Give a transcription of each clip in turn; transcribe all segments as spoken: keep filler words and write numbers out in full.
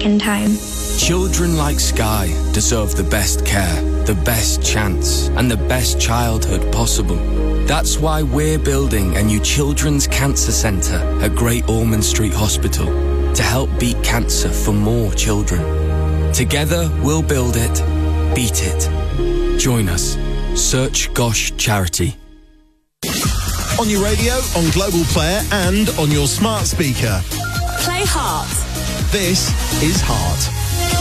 back in time. Children like Sky deserve the best care, the best chance, and the best childhood possible. That's why we're building a new children's cancer centre at Great Ormond Street Hospital to help beat cancer for more children. Together, we'll build it, beat it. Join us. Search Gosh Charity. On your radio, on Global Player, and on your smart speaker. Play Heart. This is Heart.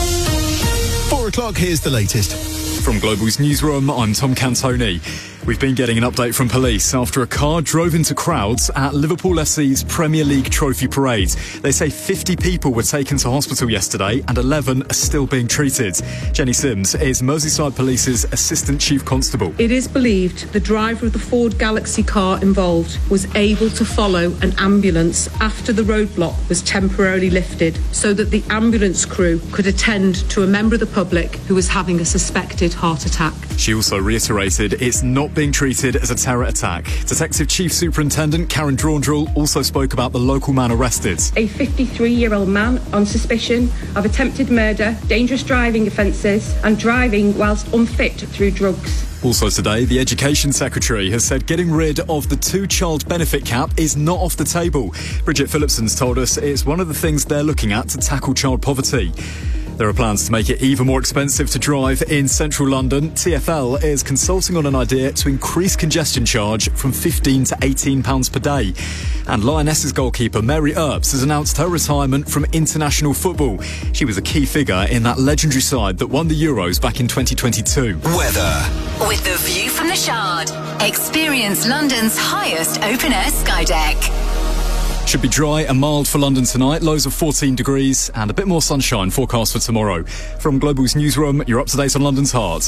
Four o'clock, here's the latest. From Global's newsroom, I'm Tom Cantoni. We've been getting an update from police after a car drove into crowds at Liverpool F C's Premier League Trophy Parade. They say fifty people were taken to hospital yesterday and eleven are still being treated. Jenny Sims is Merseyside Police's Assistant Chief Constable. It is believed the driver of the Ford Galaxy car involved was able to follow an ambulance after the roadblock was temporarily lifted so that the ambulance crew could attend to a member of the public who was having a suspected heart attack. She also reiterated it's not being treated as a terror attack. Detective Chief Superintendent Karen Draundrell also spoke about the local man arrested. A fifty-three-year-old man on suspicion of attempted murder, dangerous driving offences and driving whilst unfit through drugs. Also today, the Education Secretary has said getting rid of the two-child benefit cap is not off the table. Bridget Phillipson's told us it's one of the things they're looking at to tackle child poverty. There are plans to make it even more expensive to drive in central London. T F L is consulting on an idea to increase congestion charge from fifteen to eighteen pounds per day. And Lionesses goalkeeper Mary Earps has announced her retirement from international football. She was a key figure in that legendary side that won the Euros back in twenty twenty-two. Weather. With the view from the Shard, experience London's highest open-air sky deck. Should be dry and mild for London tonight, lows of fourteen degrees and a bit more sunshine forecast for tomorrow. From Global's newsroom, you're up to date on London's Heart.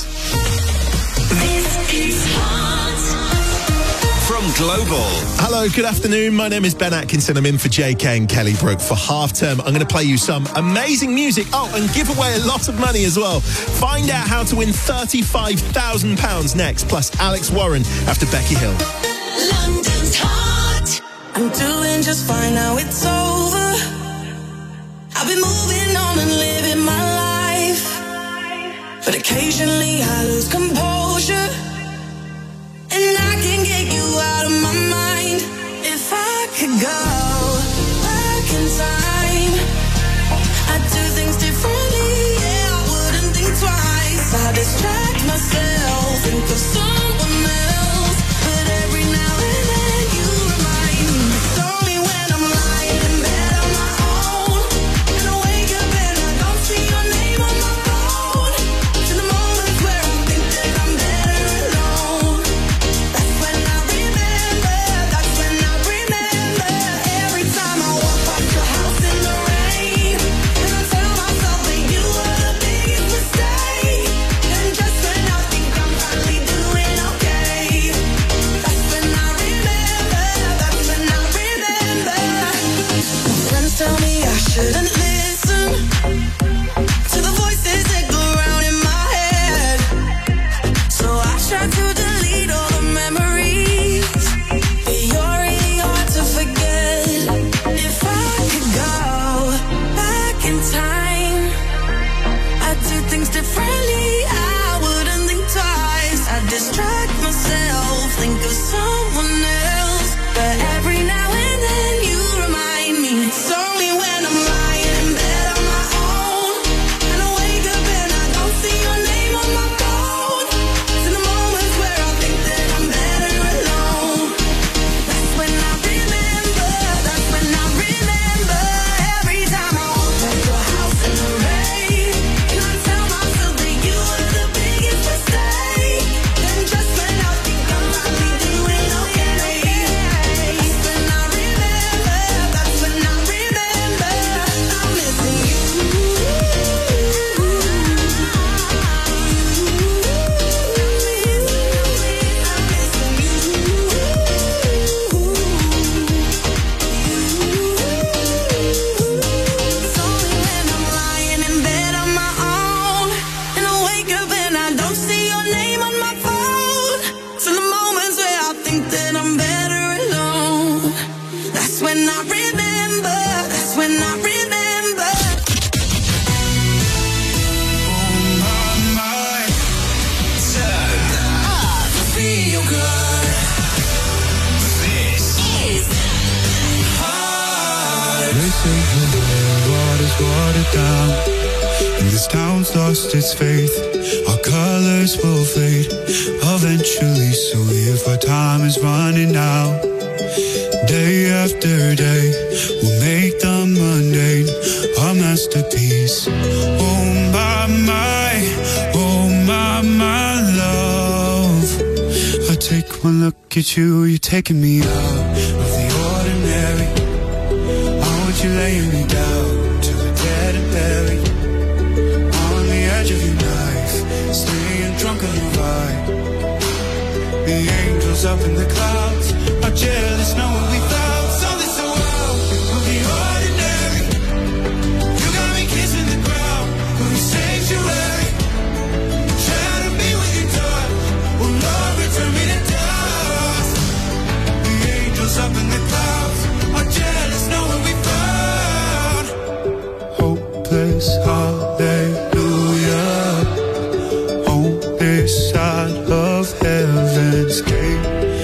This is Heart. From Global. Hello, good afternoon. My name is Ben Atkinson. I'm in for J K and Kelly Brook for half term. I'm going to play you some amazing music. Oh, and give away a lot of money as well. Find out how to win thirty-five thousand pounds next, plus Alex Warren after Becky Hill. London's Heart. I'm doing just fine now, it's over. I've been moving on and living my life, but occasionally I lose composure, and I can get you out of my mind. If I could go back in time, I'd do things differently, yeah, I wouldn't think twice. I distract myself, think of someone else, but every now and then you remind me. It's only when I'm lying in bed on my own, and I wake up and I don't see your name on my phone. To the moments where I think that I'm better alone. That's when I remember, that's when I remember. Every time I walk past your house in the rain, and I tell myself that you were the biggest mistake. And just when I think I'm finally doing okay, that's when I remember, that's when I remember. My friends tell me I shouldn't listen to the voices that go round in my head, so I try to delete all the memories, but you're really hard to forget. If I could go back in time, I'd do things differently, I wouldn't think twice. I'd distract myself, think of someone else, but every now and then you remind me. It's only when I'm lying in bed on my own, and I wake up and I don't see your name on my phone. To the moments where I think that I'm better alone, that's when I remember, that's when I remember. Every time I walk past your house in the rain, and I tell myself that you were the biggest mistake. Then just when I think I'm finally doing okay, that's when I watered down, and this town's lost its faith. Our colors will fade eventually, so if our time is running out, day after day, we'll make the mundane our masterpiece. Oh my, my, oh my, my love. I take one look at you, you're taking me out of the ordinary. I want you laying me down to the dead and buried, on the edge of your knife, staying drunk on your vibe. The angels up in the clouds are jealous, know what we thought. So this world of the ordinary, you got me kissing the ground of the sanctuary, trying to be with you, dark. Oh Lord, return me to dust. The angels up in the clouds are jealous, know what we found. Hopeless hallelujah, on this side of heaven's gate.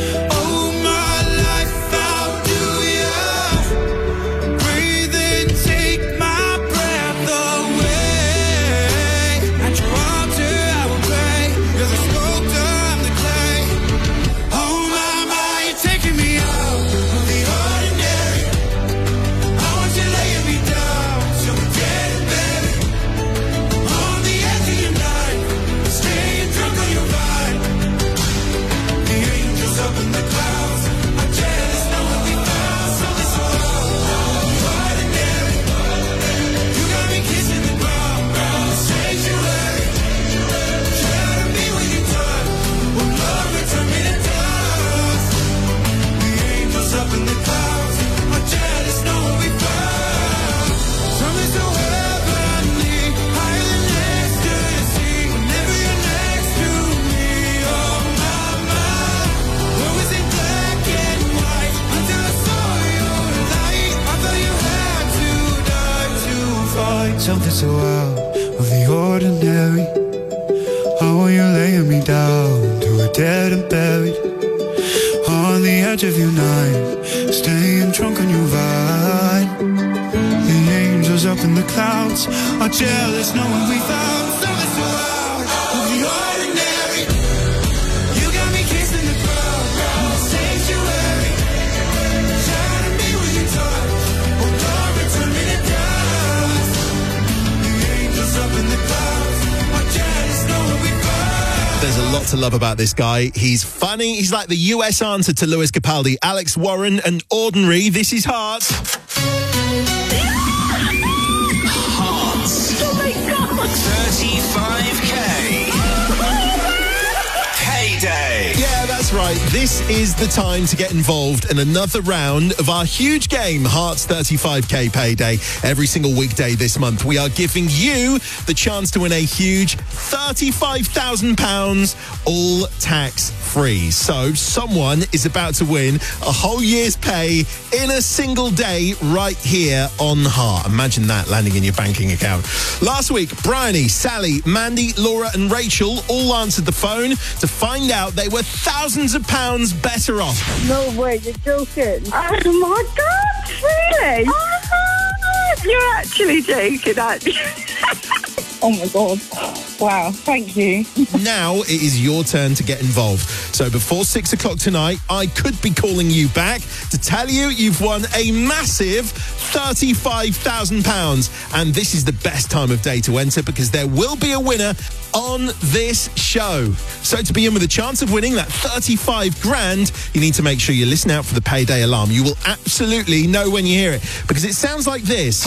Something so out of the ordinary. How are you laying me down to a dead and buried, on the edge of your night, staying drunk on your vine. The angels up in the clouds are jealous, knowing we found something so out of the ordinary. You got me kissing the ground of the sanctuary, trying to be with you, touch. Oh Lord, return me to dust. Up in the clouds, are jealous, know what we found. There's a lot to love about this guy. He's funny. He's like the U S answer to Lewis Capaldi, Alex Warren, and Ordinary. This is Hearts. Hearts. Oh my God. thirty-five K. Payday. Yeah, that's right. This is the time to get involved in another round of our huge game, Hearts thirty-five K Payday. Every single weekday this month, we are giving you the chance to win a huge thirty-five thousand pounds, all tax-free. So someone is about to win a whole year's pay in a single day right here on Heart. Imagine that landing in your banking account. Last week, Bryony, Sally, Mandy, Laura and Rachel all answered the phone to find out they were thousands of pounds better off. No way, you're joking. Oh my God, really? Oh, you're actually joking, aren't you? Oh my God. Wow, thank you. Now it is your turn to get involved. So before six o'clock tonight, I could be calling you back to tell you you've won a massive thirty-five thousand pounds. And this is the best time of day to enter because there will be a winner on this show. So to be in with a chance of winning that thirty-five grand, you need to make sure you listen out for the payday alarm. You will absolutely know when you hear it because it sounds like this.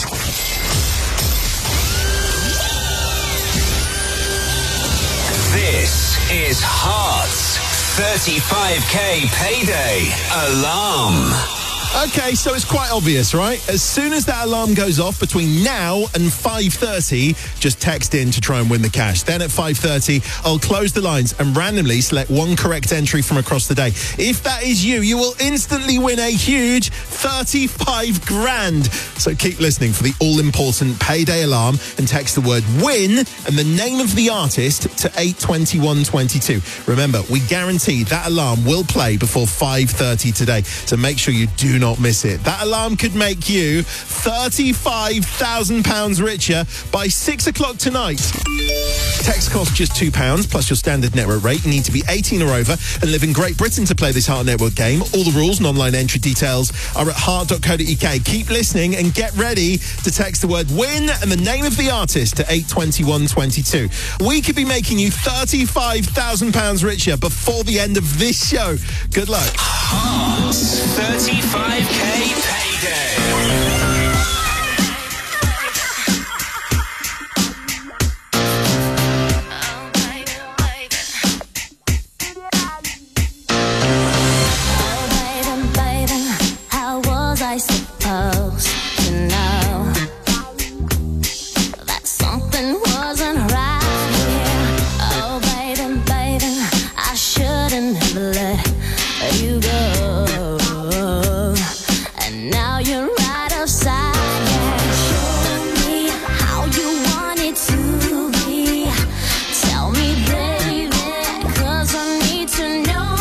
This is Hearts thirty-five K Payday Alarm. Okay, so it's quite obvious, right? As soon as that alarm goes off between now and five thirty, just text in to try and win the cash. Then at five thirty, I'll close the lines and randomly select one correct entry from across the day. If that is you, you will instantly win a huge thirty-five grand. So keep listening for the all-important payday alarm and text the word WIN and the name of the artist to eight twenty-one twenty-two. Remember, we guarantee that alarm will play before five thirty today, so make sure you do not not miss it. That alarm could make you thirty-five thousand pounds richer by six o'clock tonight. Text costs just two pounds plus your standard network rate. You need to be eighteen or over and live in Great Britain to play this Heart Network game. All the rules and online entry details are at heart dot co dot uk. Keep listening and get ready to text the word WIN and the name of the artist to eight twenty-one twenty-two. We could be making you thirty-five thousand pounds richer before the end of this show. Good luck. Heart's thirty-five K payday. I suppose to know that something wasn't right here. Oh, baby, baby, I shouldn't have let you go. And now you're right outside. Yeah, show me how you want it to be. Tell me, baby, 'cause I need to know.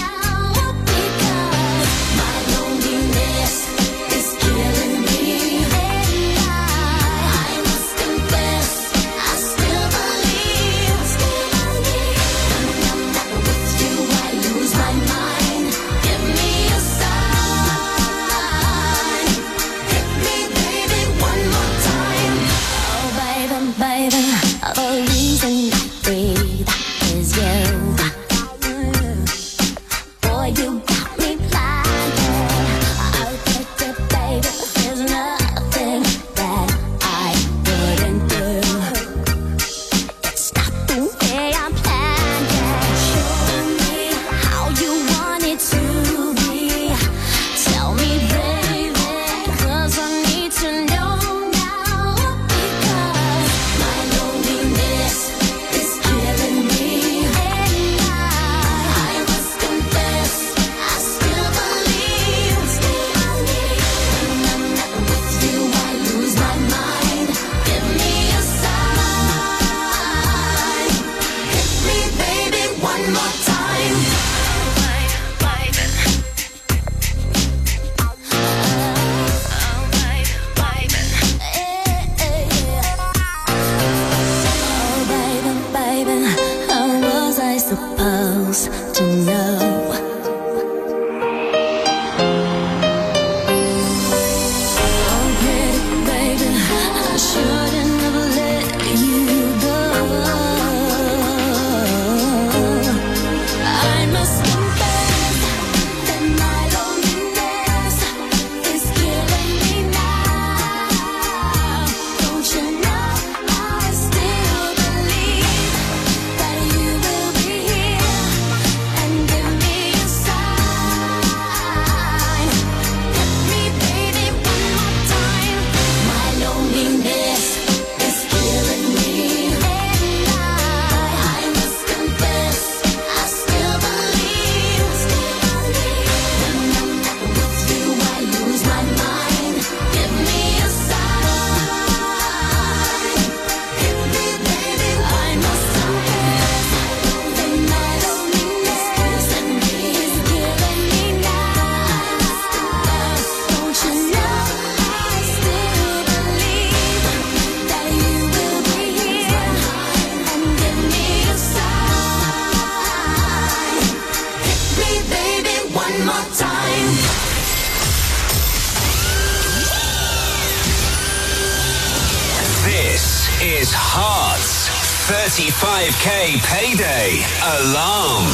is Heart's thirty-five K payday alarm.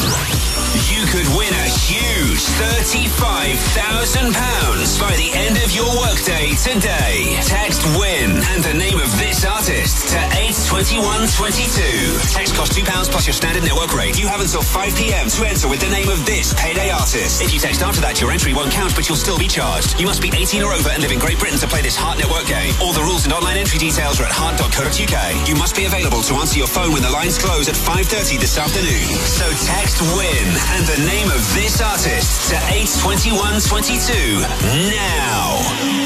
You could win a huge thirty-five thousand pounds by the end of your workday today. Text WIN and the name of this artist to eight twenty-one twenty-two. Text costs two pounds plus your standard network rate. You have until five p.m. to enter with the name of this payday artist. If you text after that, your entry won't count, but you'll still be charged. You must be eighteen or over and live in Great Britain to play this Heart Network game. All the rules and online entry details are at heart dot co dot uk. You must be available to answer your phone when the lines close at five thirty this afternoon. So text WIN and the name of this artist to eight twenty-one twenty-two now.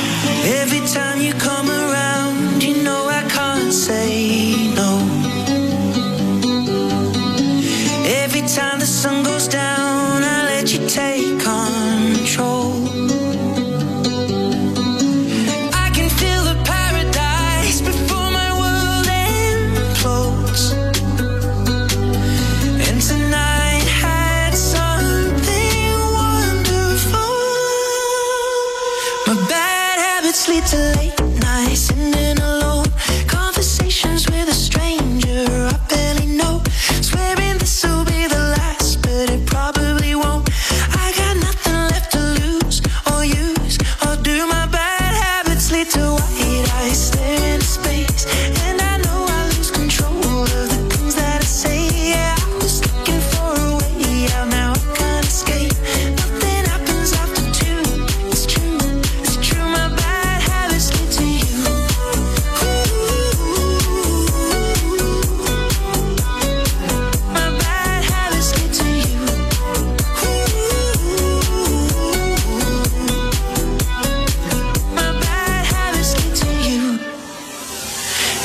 Every time you come around, you know I can't say no. Every time the sun goes down, I let you take control.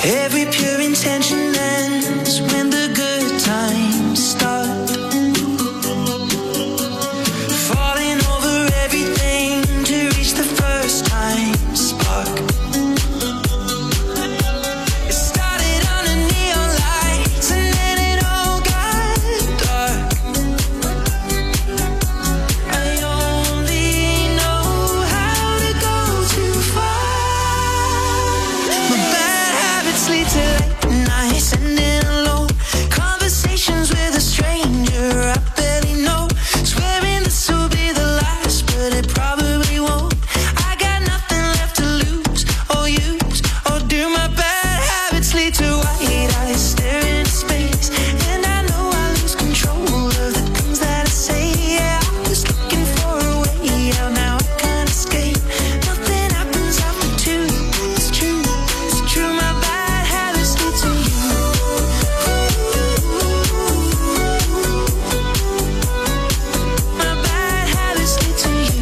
Every pure intention ends when the good times start. Falling over everything to reach the first time spark. It started under neon lights and then it all got dark. I only know how to go too far. My bad habits lead to late nights and then alone conversations with a stranger I barely know. Swearing this will be the last, but it probably won't. I got nothing left to lose or use or do. My bad habits lead to white eyes staring into space, and I know I lose control of the things that I say. Yeah, I was looking for a way out, now I can't escape. Nothing happens after two. It's true, it's true. My bad habits lead to you. My bad habits lead to you.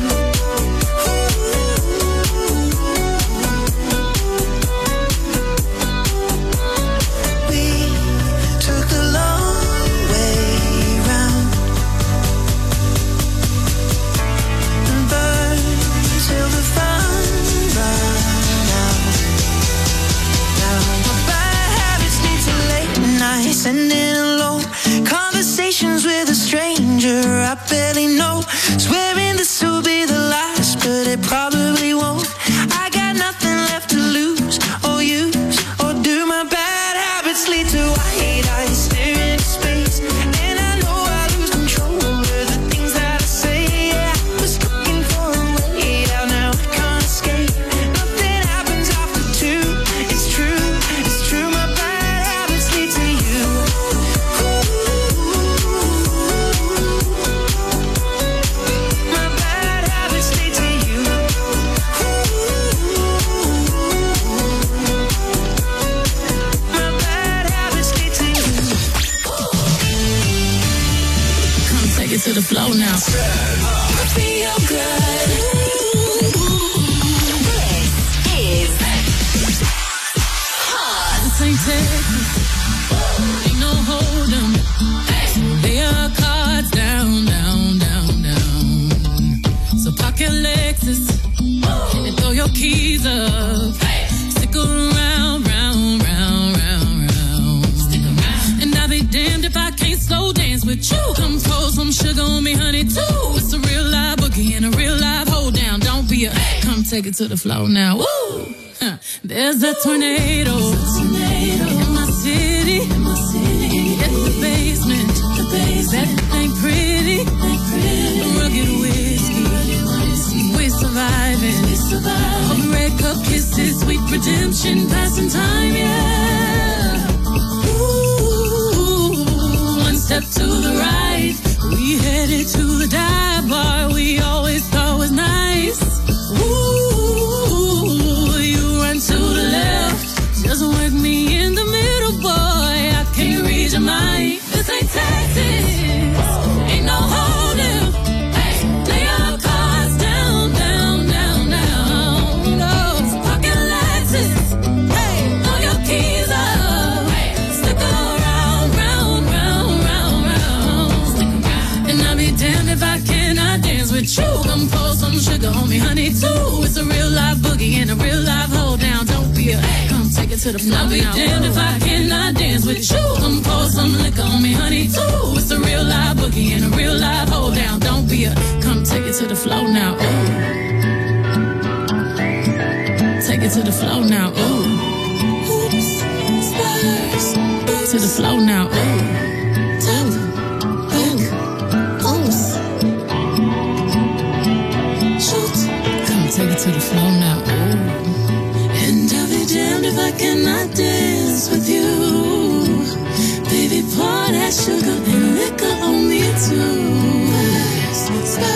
We took the long way round and burned till the fun ran out. Now my bad habits lead to late nights and then alone conversations with a stranger I barely know. Swearing this will be the last, but it probably won't. I got nothing left to lose or use or do. My bad habits lead to white eyes staring into space, and I know I lose control of the things that I say. Yeah, I was looking for a way out, now I can't escape. Nothing happens after two. It's true, it's true. My bad habits lead to you. My bad habits lead to you. My bad habits lead to you. Come take it to the flow now. Feel good. This is Hot. This ain't Texas. Ain't no hold 'em. Lay your cards down, down, down, down. So park your Lexus and throw your keys up. Stick around, round, round, round, round. Stick around. And I'll be damned if I can't slow dance with you. Come pour some sugar on me, honey, too. It's a real live boogie and a real live hold down. Don't be a come take it to the floor now. Woo! Huh. There's a tornado in my city. It's the basement. That ain't pretty. Rugged whiskey. We're surviving. Red cup kisses, sweet redemption, passing time, yeah. Ooh, one step to the right. We headed to the dive bar we always thought was nice. Ooh, you run to the left. Just work me in the middle, boy. I can't read your mind. This ain't Texas. Ain't no holding. Lay your cards down, down, down, down. No, pocket Lexus. Hey, throw your keys up. Stick around, round, round, round, round. And I'll be damned if I cannot dance with you. Come pour some sugar on me, honey, too. It's a real live boogie and a real live hold down. Don't be a come take it to the floor. I'll be damned if I cannot dance with you. Come pour some liquor on me, honey, too. It's a real live boogie and a real live hold down. Don't be a come take it to the floor now. Ooh. Take it to the floor now. Ooh. Oops. Spurs. To the floor now. Ooh. Ooh. Ooh. Oops. Shoot. Come take it to the floor now. Ooh. And I'll be damned if I cannot dance with you. Baby, pour that sugar and liquor on me too.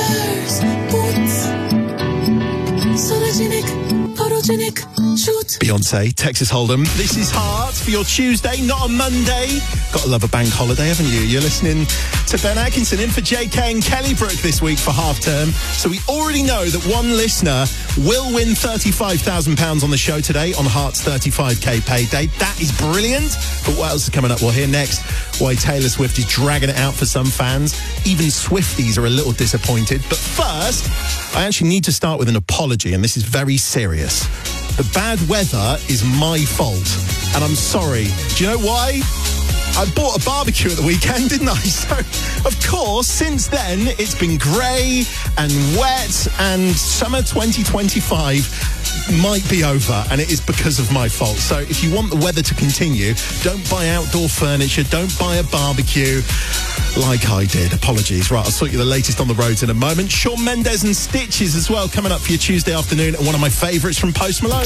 Spurs, boots, photogenic, photogenic, shoot. Beyonce, Texas Hold'em. This is Heart for your Tuesday, not a Monday. Got to love a bank holiday, haven't you? You're listening to Ben Atkinson in for J K and Kelly Brook this week for half term. So we already know that one listener will win thirty-five thousand pounds on the show today on Heart's thirty-five K payday. That is brilliant. But what else is coming up? We'll hear next why Taylor Swift is dragging it out for some fans. Even Swifties are a little disappointed. But first, I actually need to start with an apology, and this is very serious. The bad weather is my fault, and I'm sorry. Do you know why? I bought a barbecue at the weekend, didn't I? So, of course, since then, it's been grey and wet, and summer twenty twenty-five might be over, and it is because of my fault. So if you want the weather to continue, don't buy outdoor furniture, don't buy a barbecue like I did. Apologies. Right, I'll sort you the latest on the roads in a moment. Shawn Mendes and Stitches as well coming up for your Tuesday afternoon, and one of my favourites from Post Malone.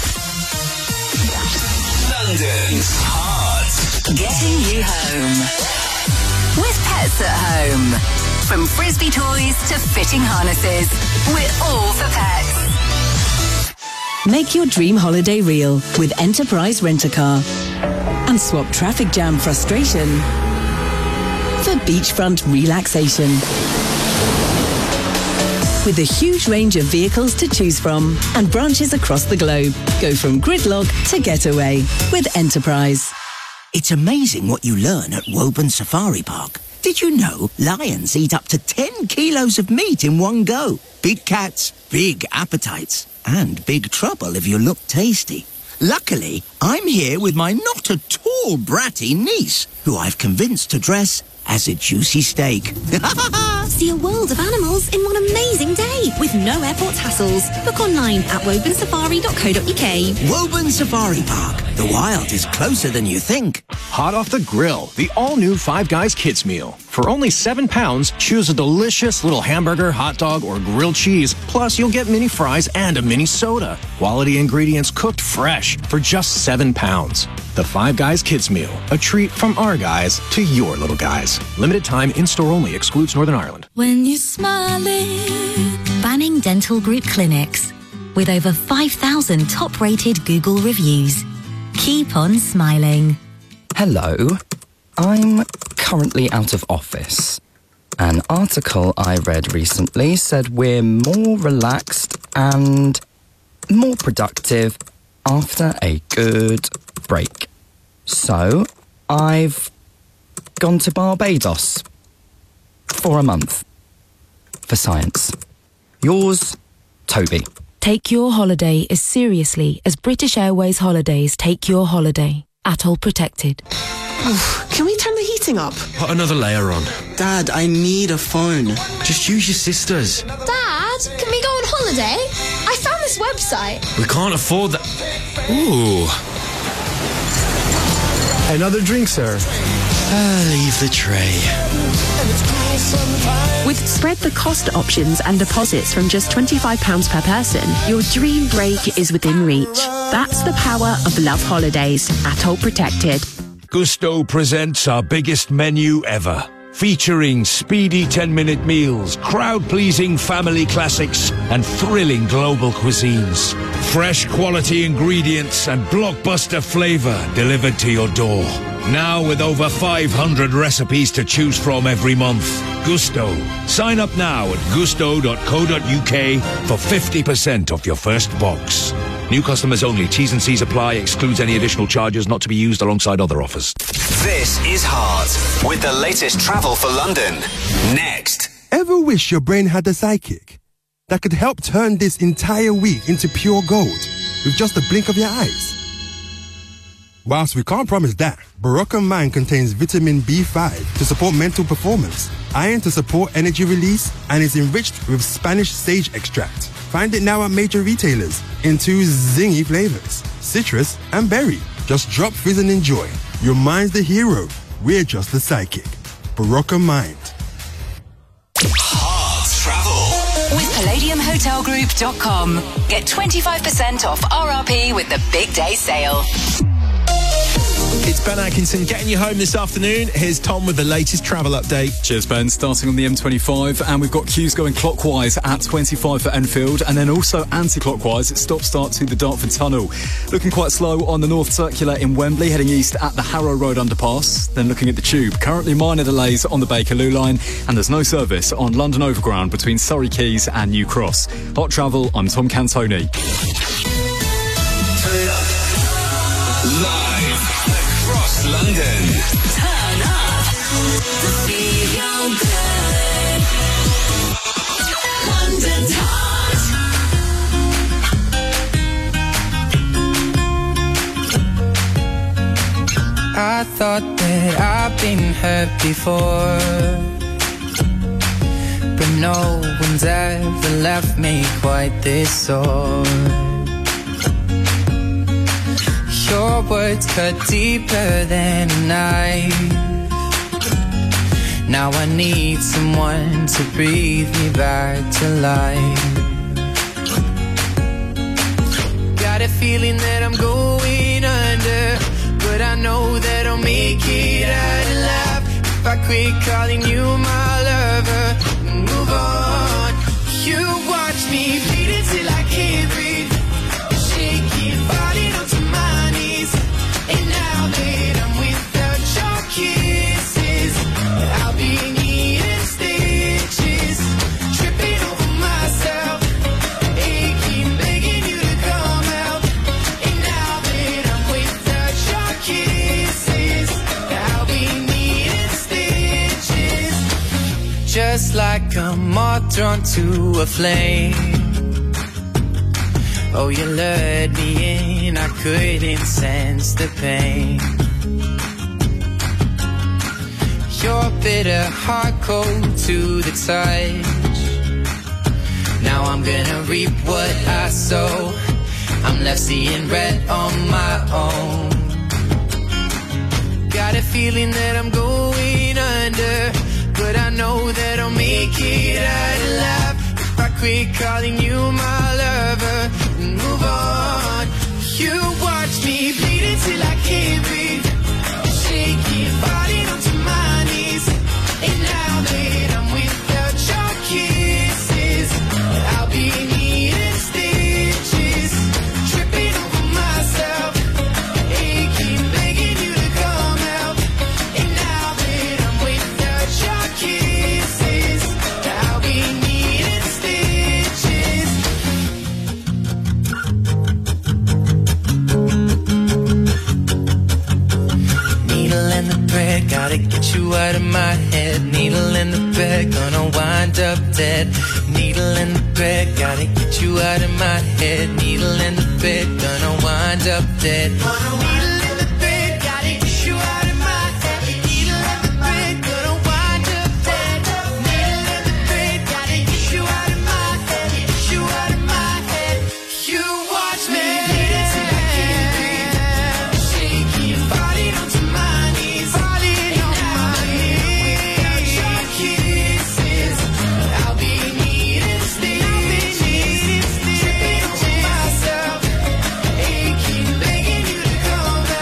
London's Heart. Getting you home. With Pets at Home. From frisbee toys to fitting harnesses, we're all for pets. Make your dream holiday real with Enterprise Rent-A-Car. And swap traffic jam frustration for beachfront relaxation. With a huge range of vehicles to choose from and branches across the globe, go from gridlock to getaway with Enterprise. It's amazing what you learn at Woburn Safari Park. Did you know lions eat up to ten kilos of meat in one go? Big cats, big appetites, and big trouble if you look tasty. Luckily, I'm here with my not at all bratty niece, who I've convinced to dress as a juicy steak. See a world of animals in one amazing day with no airport hassles. Book online at woburn safari dot co dot uk. Woburn Safari Park. The wild is closer than you think. Hot off the grill, the all-new Five Guys Kids Meal. For only seven pounds, choose a delicious little hamburger, hot dog, or grilled cheese. Plus, you'll get mini fries and a mini soda. Quality ingredients cooked fresh for just seven pounds. The Five Guys Kids Meal. A treat from our guys to your little guys. Limited time, in-store only. Excludes Northern Ireland. When you're smiling. Banning Dental Group Clinics. With over five thousand top-rated Google reviews. Keep on smiling. Hello. I'm currently out of office. An article I read recently said we're more relaxed and more productive after a good break. So, I've gone to Barbados for a month for science. Yours, Toby. Take your holiday as seriously as British Airways Holidays take your holiday. Atoll protected. Can we turn the heating up? Put another layer on. Dad, I need a phone. Just use your sister's. Dad, can we go on holiday? I found this website. We can't afford that. Ooh. Another drink, sir. Ah, leave the tray. With spread the cost options and deposits from just twenty-five pounds per person, your dream break is within reach. That's the power of Love Holidays. Atoll protected. Gusto presents our biggest menu ever. Featuring speedy ten-minute meals, crowd-pleasing family classics, and thrilling global cuisines. Fresh quality ingredients and blockbuster flavor delivered to your door. Now with over five hundred recipes to choose from every month. Gusto. Sign up now at gusto dot co dot uk for fifty percent off your first box. New customers only. T's and C's apply. Excludes any additional charges not to be used alongside other offers. This is Heart with the latest travel for London. Next. Ever wish your brain had a sidekick that could help turn this entire week into pure gold with just a blink of your eyes? Whilst we can't promise that, Barocca Mind contains vitamin B five to support mental performance, iron to support energy release, and is enriched with Spanish sage extract. Find it now at major retailers in two zingy flavors, citrus and berry. Just drop fizz and enjoy. Your mind's the hero. We're just the sidekick. Barocca Mind. Heart travel with palladium hotel group dot com. Get twenty-five percent off R R P with the big day sale. It's Ben Atkinson getting you home this afternoon. Here's Tom with the latest travel update. Cheers, Ben. Starting on the M twenty-five, and we've got queues going clockwise at twenty-five for Enfield, and then also anti-clockwise at stop-start to the Dartford Tunnel. Looking quite slow on the North Circular in Wembley, heading east at the Harrow Road underpass. Then looking at the Tube, currently minor delays on the Bakerloo line, and there's no service on London Overground between Surrey Quays and New Cross. Hot Travel, I'm Tom Cantoni. Live across London. Turn up to feel good. London Hot. I thought that I've been hurt before, but no one's ever left me quite this sore. Your words cut deeper than a knife. Now I need someone to breathe me back to life. Got a feeling that I'm going under, but I know that I'll make it out alive if I quit calling you my lover and move on. You watch me bleed until I can't breathe, shaking, falling onto my knees. And now that I'm without your kisses, I'll be needing stitches, tripping over myself, aching, begging you to come out. And now that I'm without your kisses, I'll be needing stitches, just like a moth drawn to a flame. Oh, you lured me in, I couldn't sense the pain. Your bitter heart cold to the touch. Now I'm gonna reap what I sow. I'm left seeing red on my own. Got a feeling that I'm going under, but I know that I'll make it out alive if I quit calling you my lover and move on. You watch me bleed until I can't breathe, shaking, falling onto my knees. And now that I'm without your kisses, I'll be needing stitches, tripping over myself, aching, begging you to come out. And now that I'm without your kisses, I'll be needing stitches. Needle in the thread, gotta get you out of my head. Needle in the thread, gonna wind up dead. Needle in the thread, gotta get you out of my head. Needle in the thread, gonna wind up dead. Needle in the thread, gotta get you out of my head. Needle in the thread, gonna wind up dead. Needle in the thread, gotta get you out of my head. Get you out of my head. You watch me bleed until I can't breathe, shaking, falling onto my knees, falling on my knees. Without your kisses, I'll be needing stitches, tripping over myself, aching, begging you to come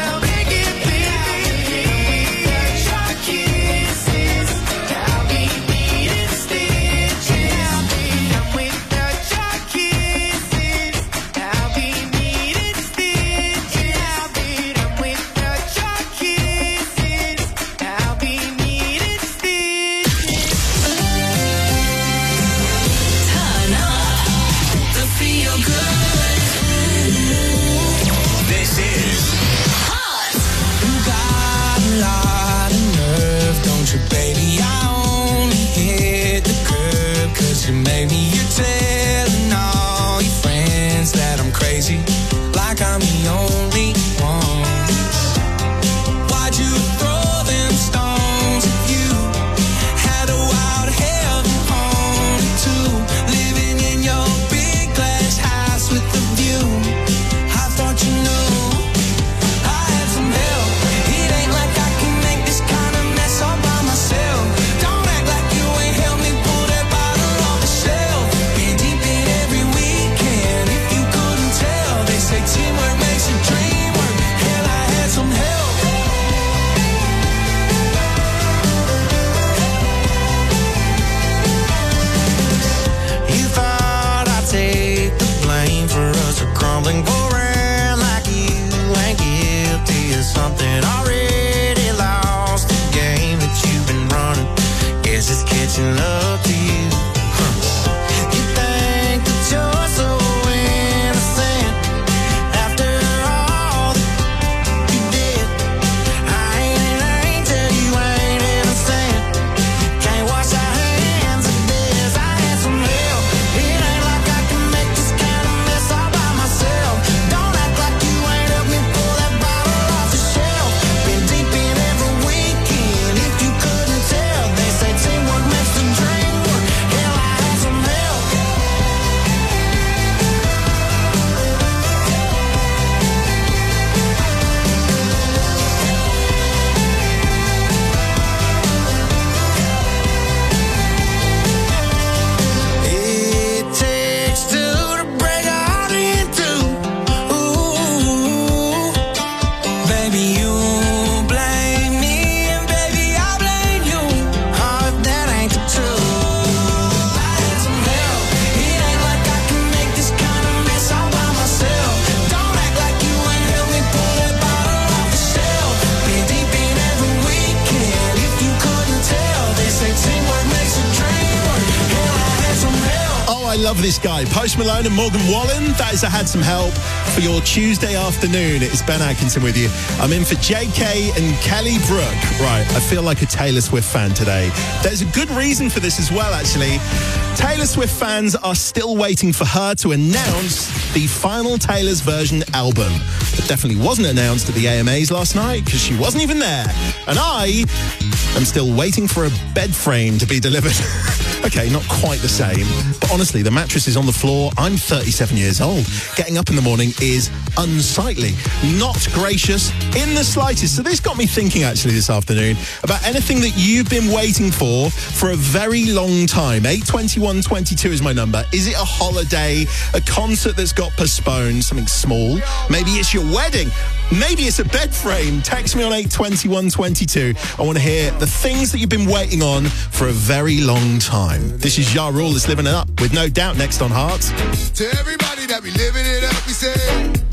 love this guy. Post Malone and Morgan Wallen. That is I Had Some Help for your Tuesday afternoon. It's Ben Atkinson with you. I'm in for J K and Kelly Brook. Right, I feel like a Taylor Swift fan today. There's a good reason for this as well, actually. Taylor Swift fans are still waiting for her to announce the final Taylor's Version album. That definitely wasn't announced at the A M As last night because she wasn't even there. And I am still waiting for a bed frame to be delivered. Okay, not quite the same. But honestly, the mattress is on the floor. I'm thirty-seven years old. Getting up in the morning is unsightly. Not gracious in the slightest. So this got me thinking, actually, this afternoon about anything that you've been waiting for for a very long time. eight twenty-one twenty-two is my number. Is it a holiday, a concert that's got postponed, something small? Maybe it's your wedding. Maybe it's a bed frame. Text me on eight twenty-one twenty-two. I want to hear the things that you've been waiting on for a very long time. This is Ja Rule that's living it up with No Doubt next on Heart. To everybody that be living it up, we say.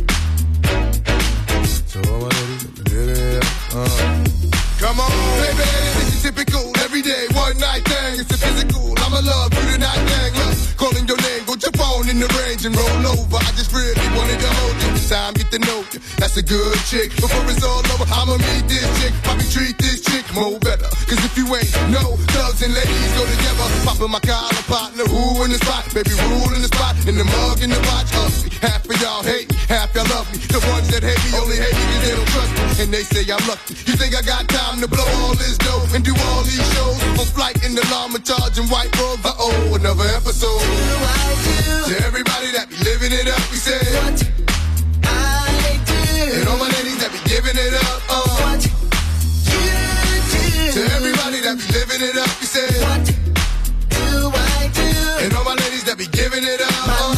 So all my ladies that be living it up. Uh. Come on, baby, this is typical, everyday, one night thing. It's a physical, I'ma love you tonight, thing. Look, calling your name, go your phone in the range and roll over. I just really wanted to hold you. This time, get to know you. That's a good chick. Before it's all over, I'ma meet this chick. Probably treat this chick more better. Cause if you ain't no thugs and ladies go together. Popping my collar, partner, who in the spot? Baby, rule in the spot, in the mug, in the watch. Ugly. Half of y'all hate me, half y'all love me. The ones that hate me only hate me cause they don't trust me. And they say I'm lucky. You think I got time to blow all this dough and do all these shows? On flight in the llama, charging white robes. Uh-oh, another episode. To everybody that be living it up, we say what I do. And all my ladies that be giving it up, uh. What you do. To everybody that be living it up, we say what do I do. And all my ladies that be giving it up, uh.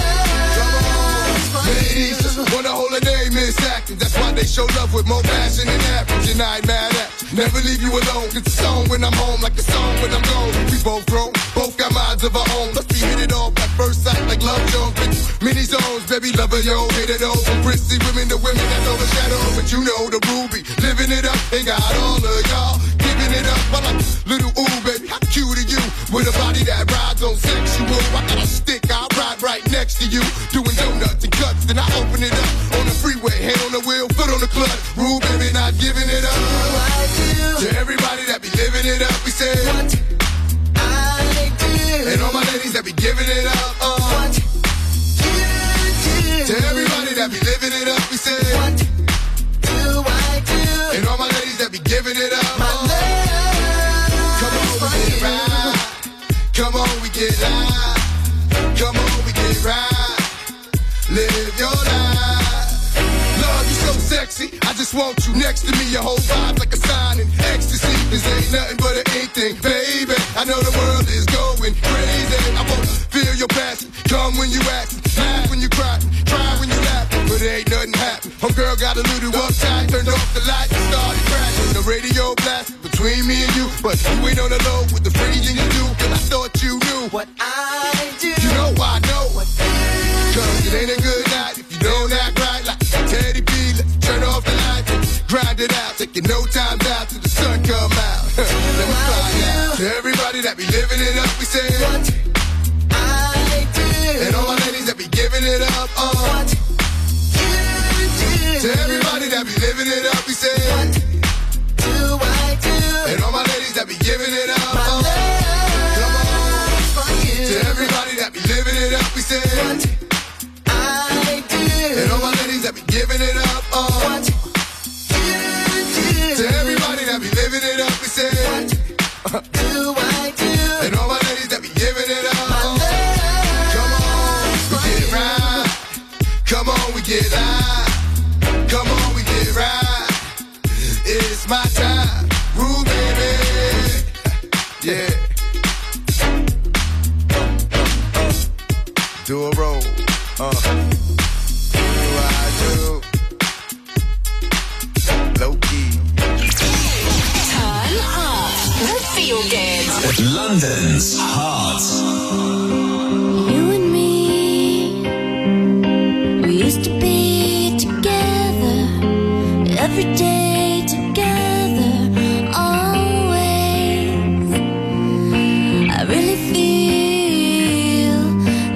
Ladies just wanna hold a name in acting. That's why they show love with more passion than average. And I ain't mad at you. Never leave you alone. It's a song when I'm home, like a song when I'm gone. We both grown, both got minds of our own. Let's be hit it off at first sight like Love Jones. Mini zones, baby, lover, yo, hit it all. From prissy women to women that's overshadowed. But you know the Ruby, living it up. Ain't got all of y'all giving it up. I like little ooh, baby, how cute are you? With a body that rides on sexual. I got a stick, I'll ride right next to you. Doing donuts and cuts, then I open it up. On the freeway, hand on the wheel, foot on the clutch. Rule, baby, not giving it up. To everybody that be living it up, we say what I do. And all my ladies that be giving it up, uh. What you do. To everybody that be living it up, we say what do I do. And all my ladies that be giving it up, my uh. Love. Come on, we get right. Come on, we get live. Come on, we get right. Live your life. Love, you so sexy. I just want you next to me. Your whole vibe like a sign in ecstasy. This ain't nothing but an ink thing, baby. I know the world is going crazy. I wanna feel your passion. Come when you act, laugh when you cry, cry when you laugh. But it ain't nothing happen. Home girl got a little uptight. Turned off the light and started crashing. The radio blast between me and you. But you ain't on the low with the freezing you do. Cause I thought you knew what I do. You know I know what I do. Cause it ain't a good night if you don't act right. Like Teddy B, let's turn off the lights and grind it out. Taking no time out till the sun come out. Let me find out. To everybody that be living it up, we say what I do. And all my ladies that be giving it up, uh. What you do. To everybody that be living it up, we say what do I do. And all my ladies that be giving it up, uh. Come on. To everybody that be living it up, we say what I do. And all my ladies that be giving it up, uh. What you do. To everybody that be living it up, we say what do I do. And all my ladies that be giving it up, uh. Come on, we get right. Come on, we get live. Come on, we get right. It's my time, Rue, baby. Yeah. Do a roll, uh. Do I do? Low key. Turn up the feel good. London's Heart. You and me, we used to be together every day together, always. I really feel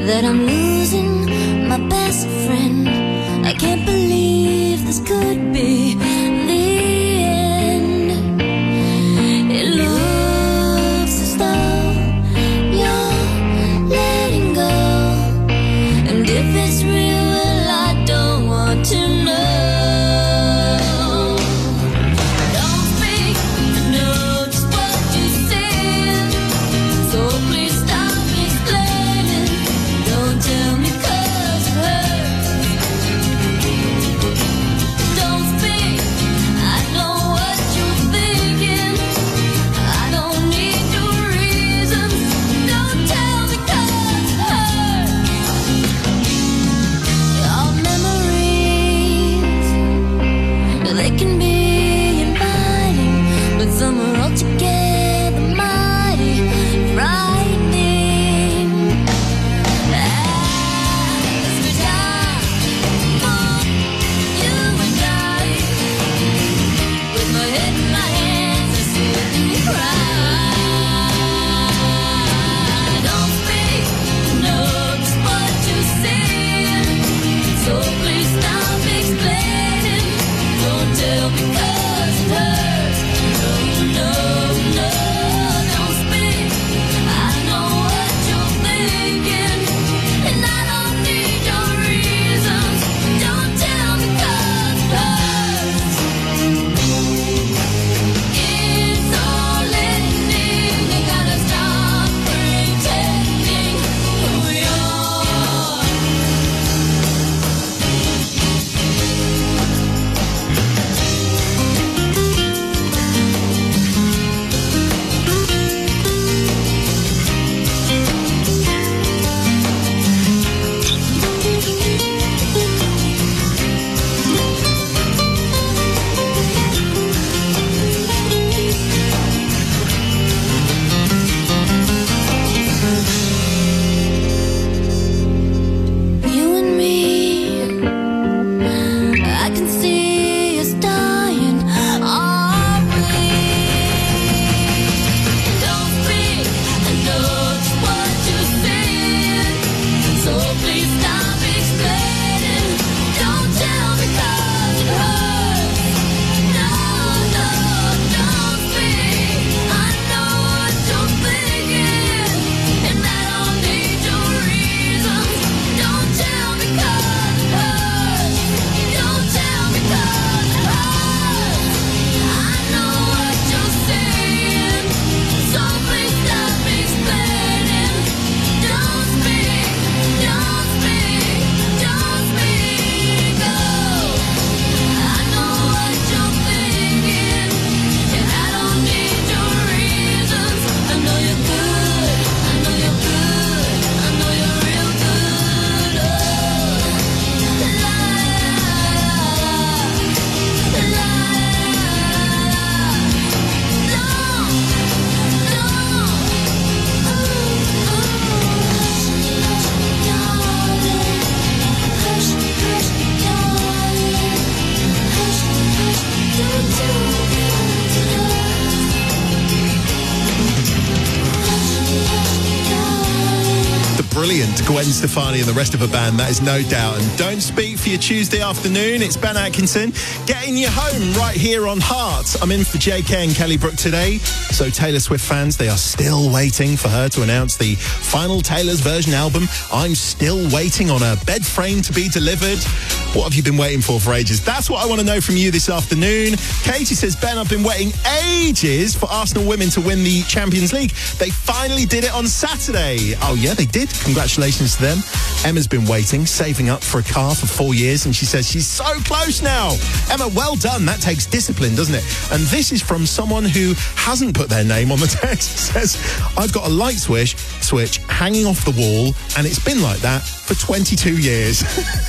brilliant, Gwen Stefani and the rest of the band, that is no doubt. And don't speak for your Tuesday afternoon. It's Ben Atkinson getting you home right here on Heart. I'm in for J K and Kelly Brook today. So Taylor Swift fans, they are still waiting for her to announce the final Taylor's version album. I'm still waiting on a bed frame to be delivered. What have you been waiting for for ages? That's what I want to know from you this afternoon. Katie says, Ben, I've been waiting ages for Arsenal women to win the Champions League. They finally did it on Saturday. Oh, yeah, they did. Congratulations to them. Emma's been waiting, saving up for a car for four years, and she says she's so close now. Emma, well done. That takes discipline, doesn't it? And this is from someone who hasn't put their name on the text. It says, I've got a light switch, switch hanging off the wall, and it's been like that for twenty-two years.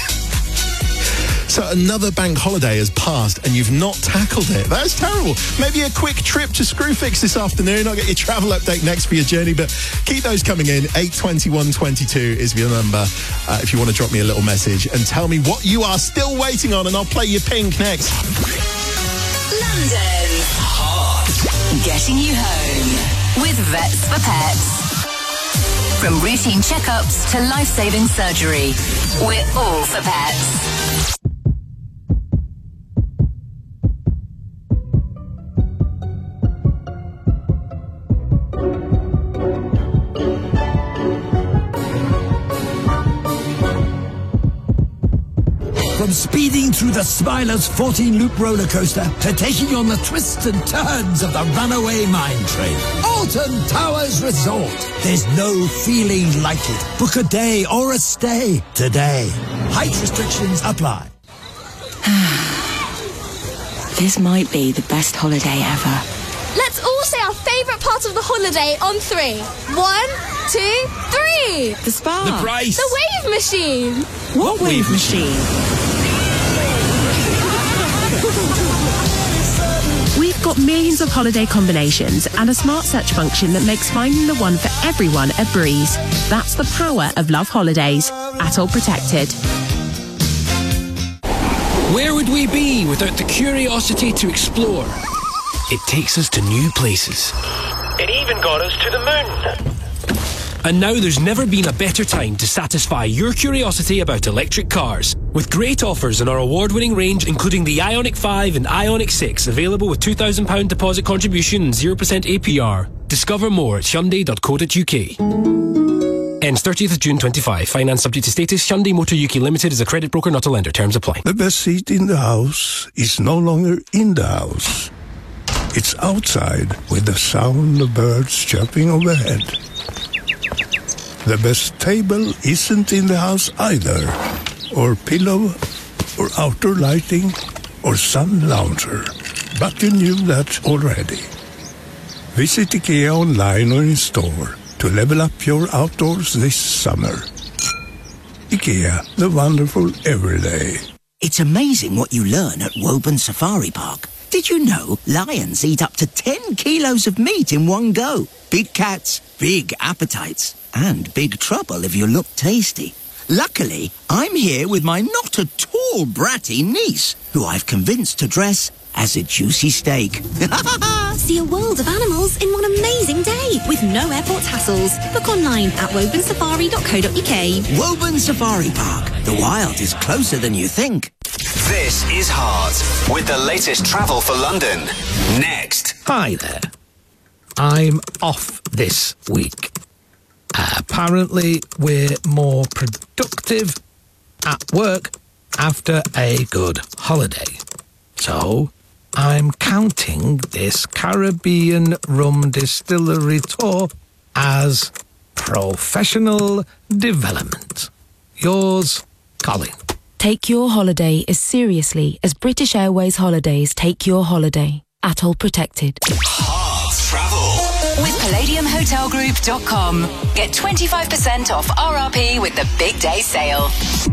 So another bank holiday has passed and you've not tackled it. That's terrible. Maybe a quick trip to Screwfix this afternoon. I'll get your travel update next for your journey, but keep those coming in. eight twenty-one twenty-two is your number uh, if you want to drop me a little message and tell me what you are still waiting on, and I'll play you Pink next. London. Heart. Getting you home with Vets for Pets. From routine checkups to life-saving surgery, we're all for pets. From speeding through the Smiler's fourteen-loop roller coaster to taking on the twists and turns of the runaway mine train. Alton Towers Resort. There's no feeling like it. Book a day or a stay today. Height restrictions apply. This might be the best holiday ever. Let's all say our favourite part of the holiday on three. One, two, three. The spa. The price. The wave machine. What, what wave, wave machine? machine? We've got millions of holiday combinations and a smart search function that makes finding the one for everyone a breeze. That's the power of Love Holidays. Atoll Protected. Where would we be without the curiosity to explore? It takes us to new places. It even got us to the moon. And now there's never been a better time to satisfy your curiosity about electric cars. With great offers on our award-winning range, including the Ioniq five and Ioniq six, available with two thousand pounds deposit contribution and zero percent A P R. Discover more at Hyundai dot co dot U K. Ends thirtieth of June twenty-five. Finance subject to status. Hyundai Motor U K Limited is a credit broker, not a lender. Terms apply. The best seat in the house is no longer in the house. It's outside with the sound of birds chirping overhead. The best table isn't in the house either, or pillow, or outdoor lighting, or sun lounger. But you knew that already. Visit IKEA online or in store to level up your outdoors this summer. IKEA, the wonderful everyday. It's amazing what you learn at Woburn Safari Park. Did you know lions eat up to ten kilos of meat in one go? Big cats, big appetites, and big trouble if you look tasty. Luckily, I'm here with my not at all bratty niece, who I've convinced to dress as a juicy steak. See a world of animals in one amazing day with no airport hassles. Book online at woburn safari dot co dot U K. Woburn Safari Park. The wild is closer than you think. This is Heart with the latest travel for London. Next. Hi there. I'm off this week. Uh, apparently, we're more productive at work after a good holiday. So, I'm counting this Caribbean rum distillery tour as professional development. Yours, Colin. Take your holiday as seriously as British Airways Holidays take your holiday. Atoll Protected. Heart Travel. With palladium hotel group dot com. Get twenty-five percent off R R P with the big day sale.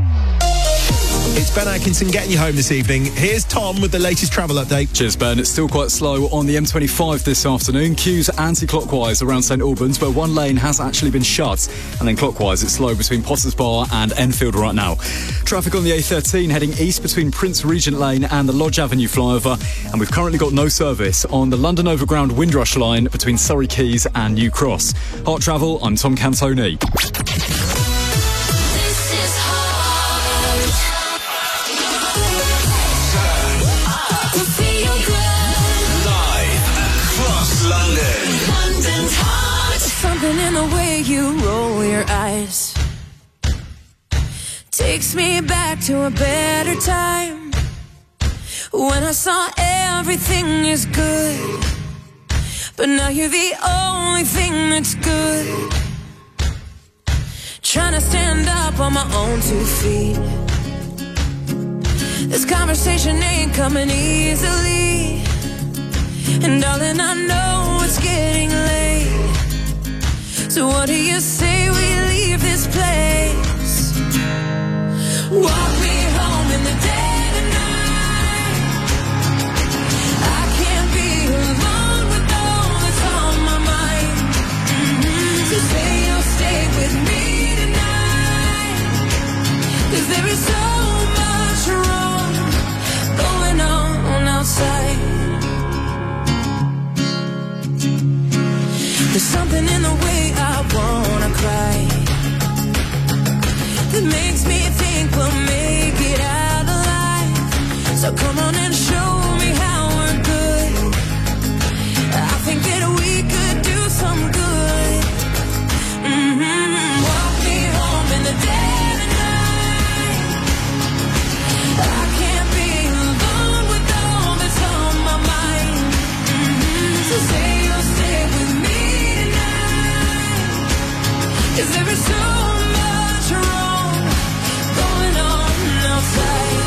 It's Ben Atkinson getting you home this evening. Here's Tom with the latest travel update. Cheers, Ben. It's still quite slow on the M twenty-five this afternoon. Queues anti-clockwise around St Albans, but one lane has actually been shut. And then clockwise, it's slow between Potters Bar and Enfield right now. Traffic on the A thirteen heading east between Prince Regent Lane and the Lodge Avenue flyover. And we've currently got no service on the London Overground Windrush line between Surrey Quays and New Cross. Heart Travel, I'm Tom Cantoni. the way you roll your eyes takes me back to a better time, when I saw everything is good, but now you're the only thing that's good. Trying to stand up on my own two feet, this conversation ain't coming easily, and darling, I know it's getting late, so what do you say we leave this place? Walk me home in the dead of night. I can't be alone with all that's on my mind. Mm-hmm. So say you'll stay with me tonight, 'cause there is so much wrong going on outside. There's something in the way I wanna cry that makes me think we'll make it out alive. So come on and show me how we're good. I think that we could do some good. Mm-hmm. Walk me home in the dead of night. I can't be alone with all that's on my mind. Mm-hmm. So say you'll stay with me tonight, 'cause there is so much wrong going on outside.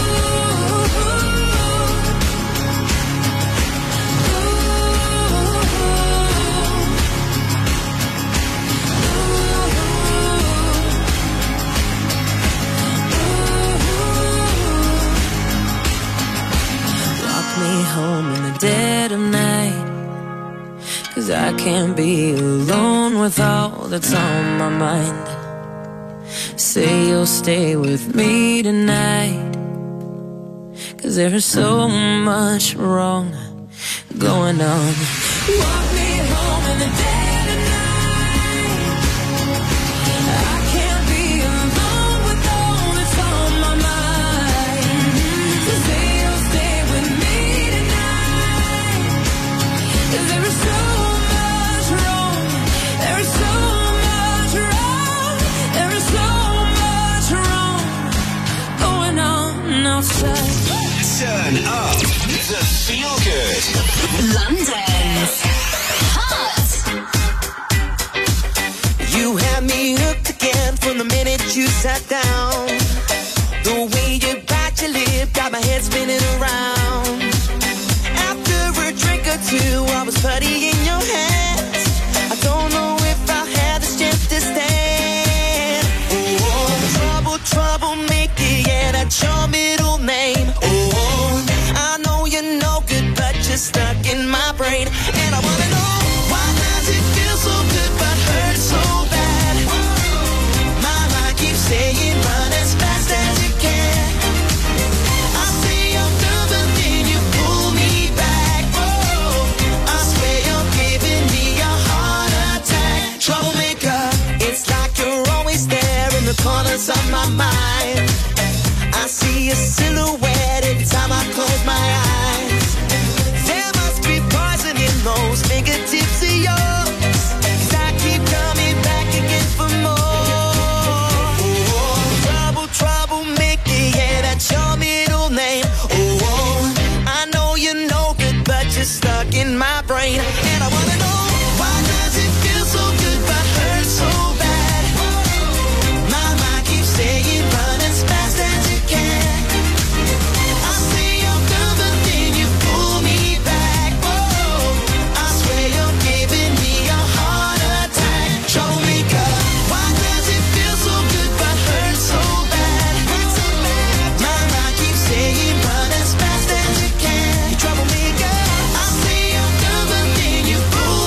Walk me home in the dead of night, 'cause I can't be alone with all that's on my mind. Say you'll stay with me tonight, 'cause there is so much wrong going on. Walk me home in the dead of night. I can't be alone with all that's on my mind. So say you'll stay with me tonight, 'cause there is so much wrong. There is so much wrong. There is so much wrong going on outside. Turn up the feel good. London's Hot. You had me hooked again from the minute you sat down. The way you bite your lip got my head spinning around. After a drink or two, I was putty in your hands. I don't know if I had the strength to stand. Oh, trouble, trouble, make it, yeah, that's your middle name. Oh, I know you're no good, but you're stuck in my brain. And I wanna know, why does it feel so good but hurt so bad? My mind keeps saying run as fast as you can. I say I'm done, but then you pull me back. Oh, I swear you're giving me a heart attack. Troublemaker, it's like you're always there in the corners of my mind. I see a silhouette every time I close my eyes. There must be poison in those fingertips of yours, 'cause I keep coming back again for more. Oh, trouble, trouble, make it, yeah, that's your middle name. Oh, I know you're no good, but you're stuck in my brain. And I wanna know, why does it feel so good but hurt so bad? My mind keeps saying run as fast as you can. I say I'm done, but then you pull me back. Oh, I swear you're giving me a heart attack. Troublemaker, why does it feel so good but hurt so bad? My mind keeps saying run as fast as you can. You troublemaker, I say I'm done, but then you pull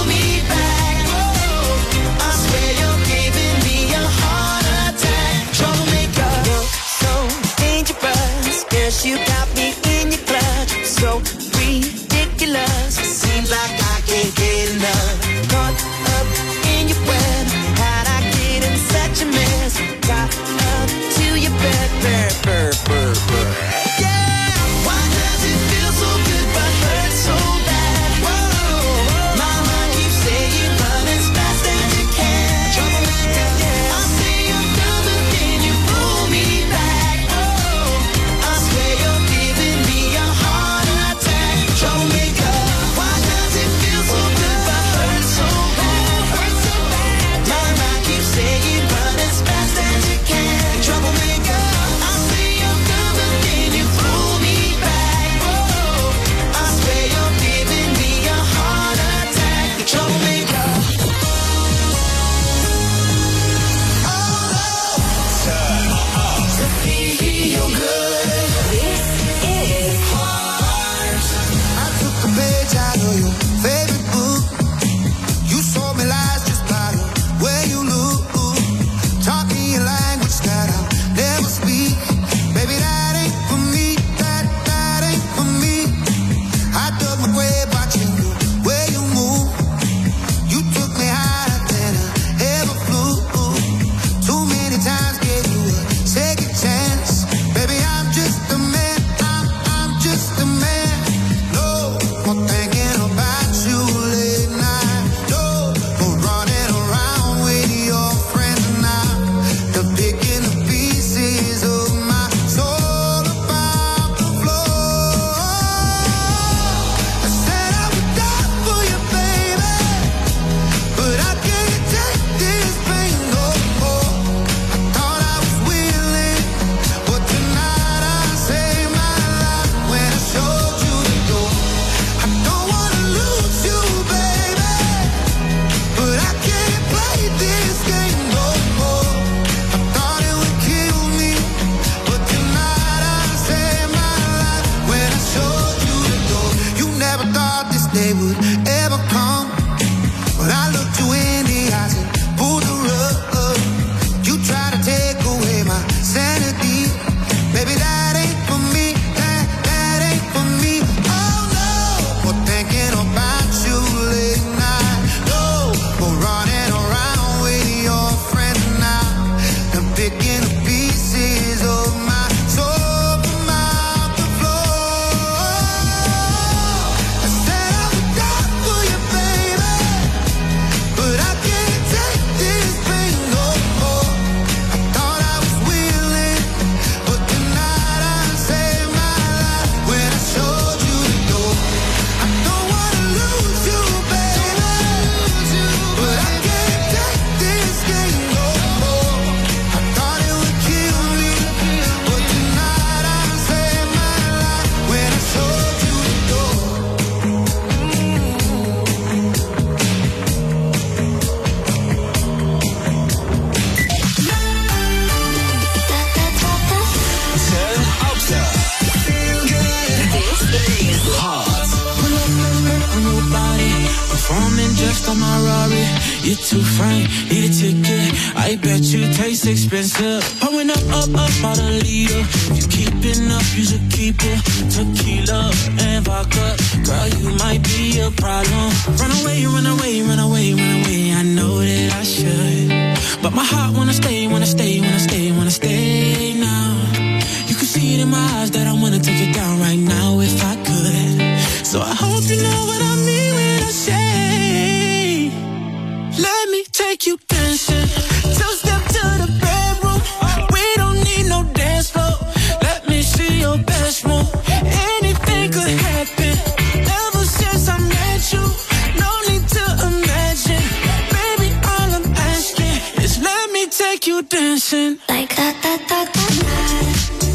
Performing just on my Rari. You're too fine, need a ticket. I bet you taste expensive. Pouring up, up, up, about a liter. If you keeping up, you should keep it. Tequila and vodka. Girl, you might be a problem. Run away, run away, run away, run away. I know that I should, but my heart wanna stay, wanna stay, wanna stay, wanna stay now. You can see it in my eyes that I wanna take it down right now if I could. So I hope you know what I mean when I say, let me take you dancing. Two step to the bedroom. We don't need no dance floor. Let me see your best move. Anything could happen. Ever since I met you, no need to imagine. Baby, all I'm asking is let me take you dancing. Like da da da da da.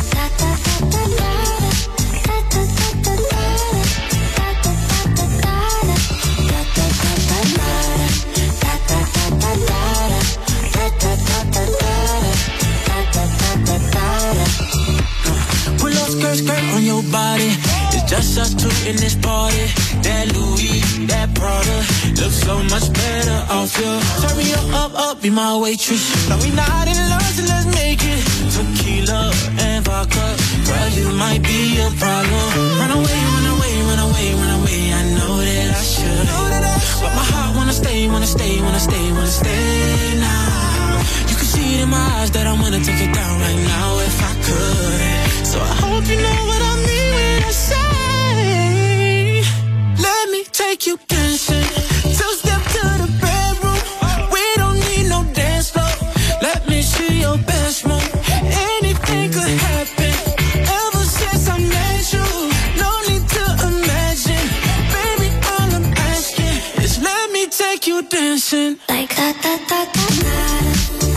Skirt, skirt on your body. It's just us two in this party. That Louis, that Prada looks so much better off you. Turn me up, up, up, be my waitress. Now we not in love, so let's make it. Tequila and vodka. Girl, you might be a problem. Run away, run away, run away, run away. I know that I should, but my heart wanna stay, wanna stay, wanna stay, wanna stay now. You can see it in my eyes that I wanna take it down right now if I could. So I hope you know what I mean when I say, let me take you dancing. Two step to the bedroom. We don't need no dance floor. Let me see your best move. Anything could happen. Ever since I met you, no need to imagine. Baby, all I'm asking is let me take you dancing. Like da da da da da.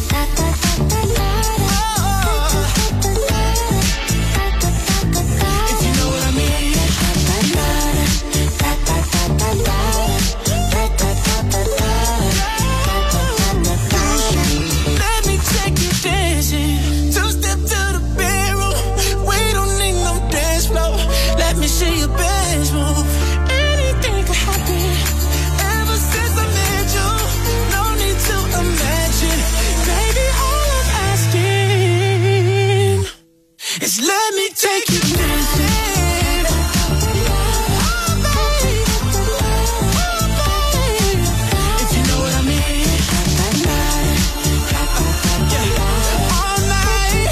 Let me take you dancing. If you know what I mean. All night.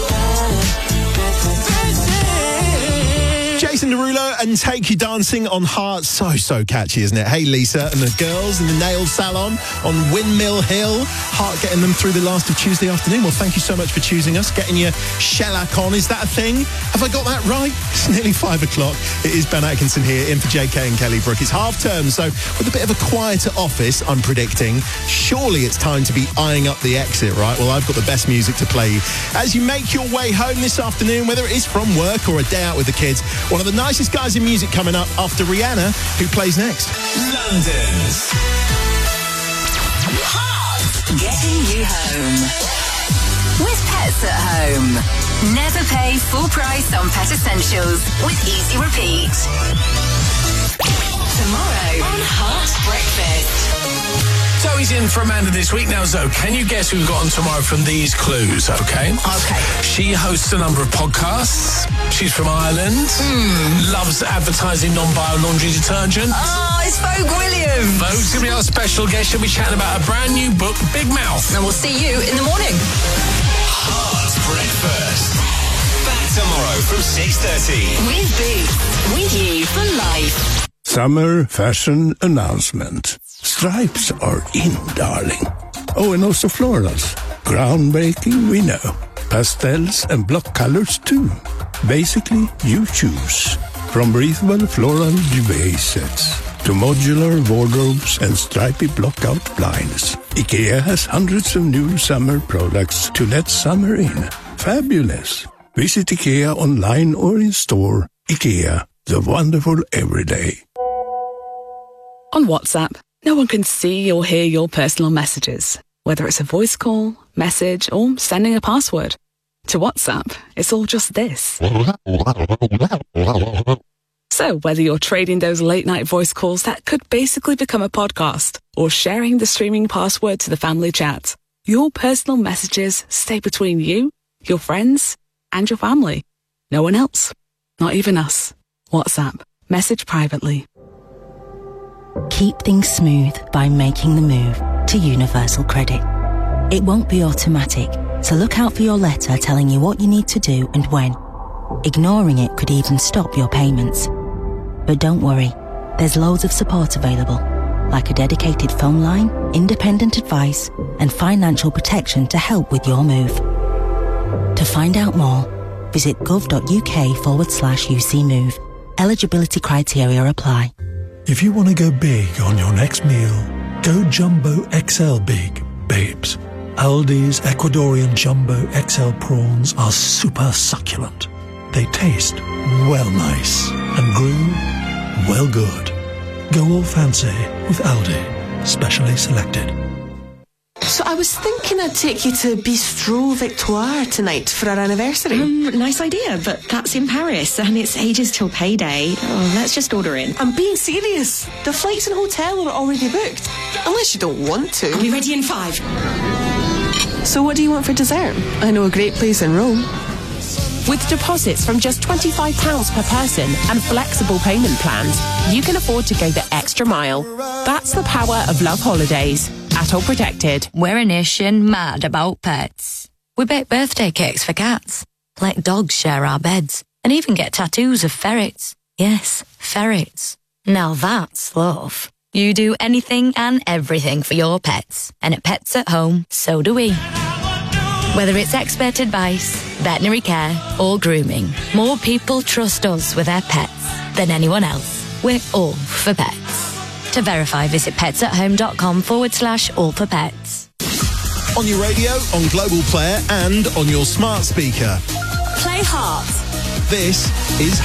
Jason Derulo and Take You Dancing on Heart. So, so catchy, isn't it? Hey, Lisa and the girls in the nail salon on Windmill Hill. Heart getting them through the last of Tuesday afternoon. Well, thank you so much for choosing us, getting your shellac on. Is that a thing? Have I got that right? It's nearly five o'clock. It is Ben Atkinson here, in for J K and Kelly Brook. It's half term, so with a bit of a quieter office, I'm predicting, surely it's time to be eyeing up the exit, right? Well, I've got the best music to play as you make your way home this afternoon, whether it is from work or a day out with the kids. One of the nicest guys in music coming up after Rihanna, who plays next. London's Getting you home. With Pets at Home. Never pay full price on pet essentials with Easy Repeat. Tomorrow on Heart Breakfast. Zoe's in for Amanda this week. Now, Zoe, can you guess who we've got on tomorrow from these clues, okay? Okay. She hosts a number of podcasts. She's from Ireland. Mm. Loves advertising non-bio laundry detergent. Oh, it's Vogue Williams. Vogue's going to be our special guest. She'll be chatting about a brand new book, Big Mouth. And we'll see you in the morning. Heart Breakfast. Back tomorrow from six thirty. With Boots. With you for life. Summer fashion announcement. Stripes are in, darling. Oh, and also florals. Groundbreaking, we know. Pastels and block colors, too. Basically, you choose. From breathable floral duvet sets to modular wardrobes and stripy block-out blinds, IKEA has hundreds of new summer products to let summer in. Fabulous. Visit IKEA online or in store. IKEA, the wonderful everyday. On WhatsApp, no one can see or hear your personal messages, whether it's a voice call, message, or sending a password. To WhatsApp, it's all just this. So whether you're trading those late night voice calls that could basically become a podcast or sharing the streaming password to the family chat, your personal messages stay between you, your friends, and your family. No one else. Not even us. WhatsApp. Message privately. Keep things smooth by making the move to Universal Credit. It won't be automatic, so look out for your letter telling you what you need to do and when. Ignoring it could even stop your payments. But don't worry, there's loads of support available, like a dedicated phone line, independent advice, and financial protection to help with your move. To find out more, visit gov.uk forward slash UC Move. Eligibility criteria apply. If you want to go big on your next meal, go Jumbo X L Big, babes. Aldi's Ecuadorian Jumbo X L prawns are super succulent. They taste well nice and grew well good. Go all fancy with Aldi, specially selected. So I was thinking I'd take you to Bistro Victoire tonight for our anniversary. Um, nice idea, but that's in Paris and it's ages till payday. Oh, let's just order in. I'm being serious. The flights and hotel are already booked. Unless you don't want to. I'll be ready in five. So what do you want for dessert? I know a great place in Rome. With deposits from just twenty-five pounds per person and flexible payment plans, you can afford to go the extra mile. That's the power of Love Holidays. At All Protected. We're a nation mad about pets. We bake birthday cakes for cats, let dogs share our beds, and even get tattoos of ferrets. Yes, ferrets. Now that's love. You do anything and everything for your pets. And at Pets at Home, so do we. Whether it's expert advice, veterinary care, or grooming, more people trust us with their pets than anyone else. We're all for pets. To verify, visit petsathome.com forward slash all for pets. On your radio, on Global Player, and on your smart speaker. Play Heart. This is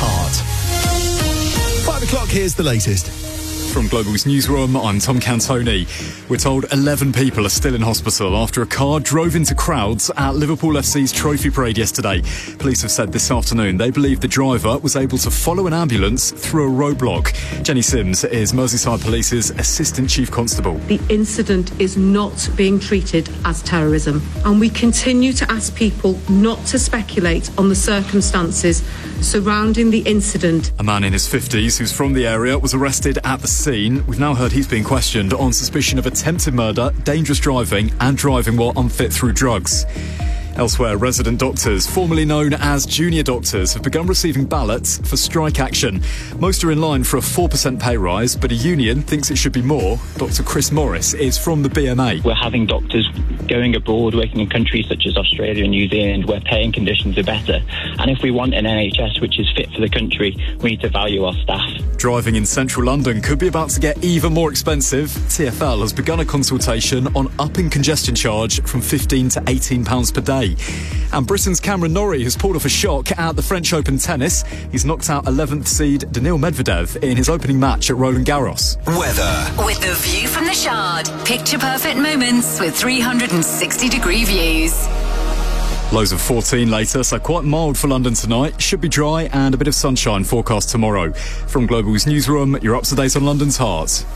Heart. Five o'clock, here's the latest. From Global's newsroom, I'm Tom Cantoni. We're told eleven people are still in hospital after a car drove into crowds at Liverpool F C's trophy parade yesterday. Police have said this afternoon they believe the driver was able to follow an ambulance through a roadblock. Jenny Sims is Merseyside Police's Assistant Chief Constable. The incident is not being treated as terrorism, and we continue to ask people not to speculate on the circumstances surrounding the incident. A man in his fifties who's from the area was arrested at the scene. We've now heard he's being questioned on suspicion of attempted murder, dangerous driving and driving while unfit through drugs. Elsewhere, resident doctors, formerly known as junior doctors, have begun receiving ballots for strike action. Most are in line for a four percent pay rise, but a union thinks it should be more. Doctor Chris Morris is from the B M A. We're having doctors going abroad, working in countries such as Australia and New Zealand, where paying conditions are better. And if we want an N H S which is fit for the country, we need to value our staff. Driving in central London could be about to get even more expensive. T F L has begun a consultation on upping congestion charge from fifteen to eighteen pounds per day. And Britain's Cameron Norrie has pulled off a shock at the French Open tennis. He's knocked out eleventh seed Daniil Medvedev in his opening match at Roland Garros. Weather. With the view from the Shard, picture perfect moments with three hundred sixty degree views. Lows of fourteen later, so quite mild for London tonight. Should be dry and a bit of sunshine forecast tomorrow. From Global's newsroom, you're up to date on London's heart.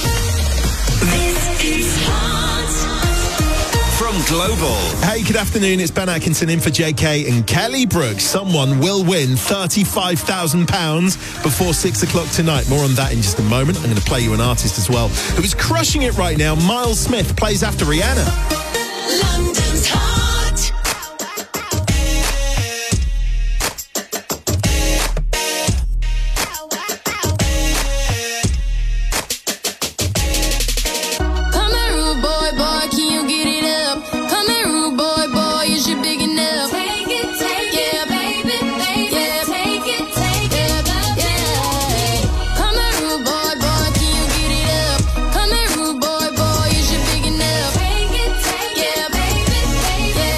This is Heart. From Global. Hey, good afternoon. It's Ben Atkinson in for J K and Kelly Brooks. Someone will win thirty-five thousand pounds before six o'clock tonight. More on that in just a moment. I'm going to play you an artist as well who is crushing it right now. Miles Smith plays after Rihanna. London's Heart. Yeah.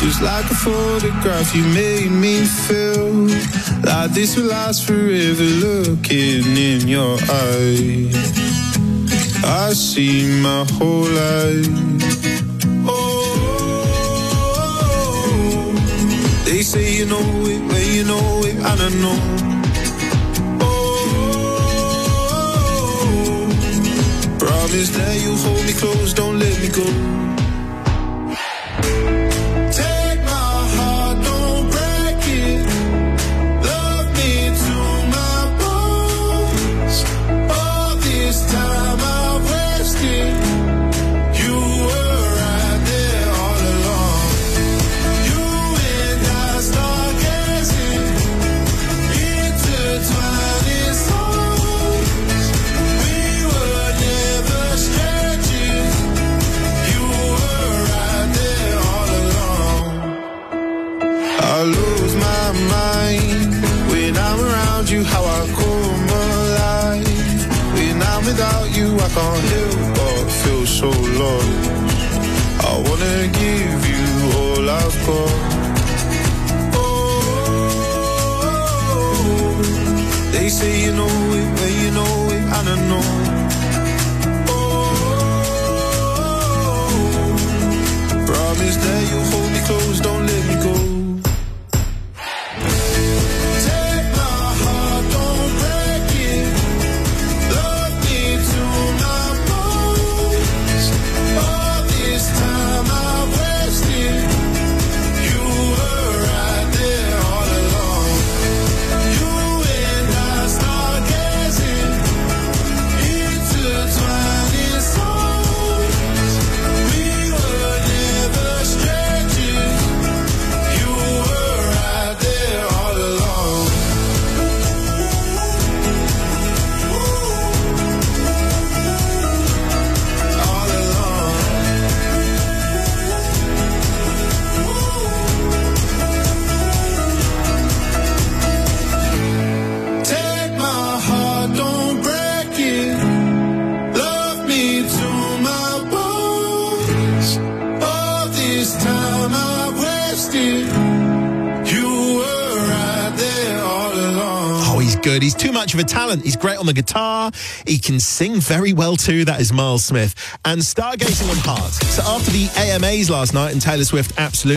Just like a photograph, you made me feel like this will last forever. Looking in your eyes, I see my whole life. Oh, they say you know it, well you know it, I don't know. Oh, promise that you'll hold me close, don't let me go. I lose my mind when I'm around you, how I come alive. When I'm without you, I can't help but feel so lost. I wanna give you all I've got. Oh, they say you know it, but you know it, I don't know. Oh, promise that you'll hold me close, don't let me go. Good. He's too much of a talent. He's great on the guitar. He can sing very well too. That is Miles Smith. And stargazing on Heart. So after the A M As last night and Taylor Swift absolutely